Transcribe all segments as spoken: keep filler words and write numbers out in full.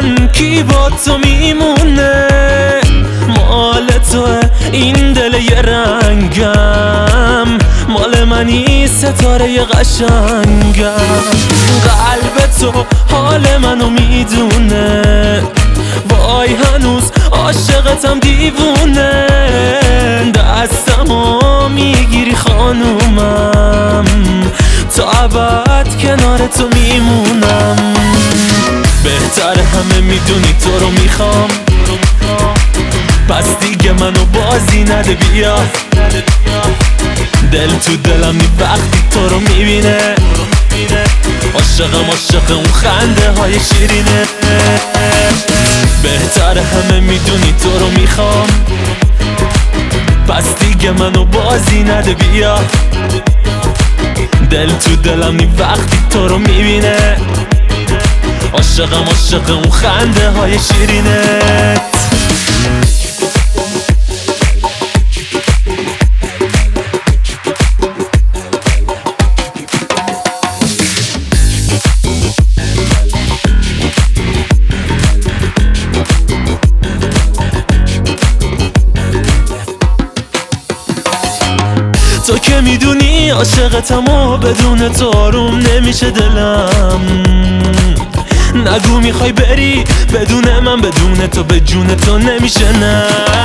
من کی با تو میمونه؟ مال توه این دل یه رنگم، مال منی ستاره قشنگم. قلب تو حال منو میدونه، وای هنوز عاشقتم دیوونه. دستمو میگیری خانومم، تا ابد کنار تو میمونم. بهتر همه میدونی تو رو میخوام، پس دیگه منو بازی نده بیا. دل تو دلم نی وقتی تو رو میبینه، عاشقم عاشق اون خنده های شیرینه. بهتر همه میدونی تو رو میخوام، پس دیگه منو بازی نده بیا. دل تو دلم نی وقتی تو رو میبینه، عاشقم عاشق اون خنده های شیرینت. تو که میدونی عاشقتم و بدون تو آروم نمیشه دلم. نگو میخوای بری بدون من، بدون تو به جون تو نمیشه نه.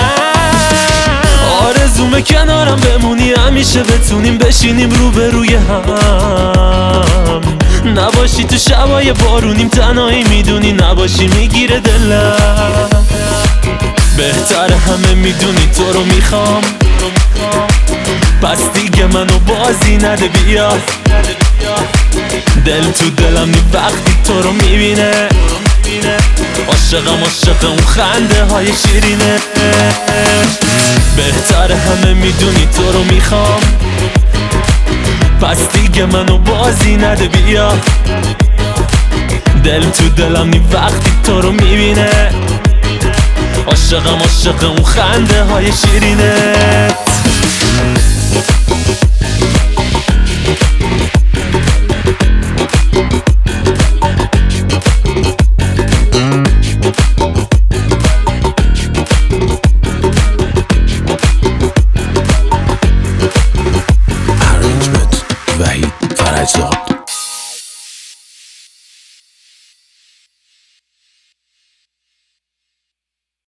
آرزومه کنارم بمونی، همیشه بتونیم بشینیم روبروی هم. نباشی تو شبای بارونیم تنهایی، میدونی نباشی میگیره دلم. بهتر همه میدونی تو رو میخوام، پس دیگه منو بازی نده بیا. دل تو دلم نی وقتی تو رو میبینه، عاشقم عاشق اون خنده های شیرینه. بهتر همه میدونی تو رو میخوام، پس دیگه منو بازی نده بیا. دل تو دلم نی وقتی تو رو میبینه، عاشقم عاشق اون خنده های شیرینه.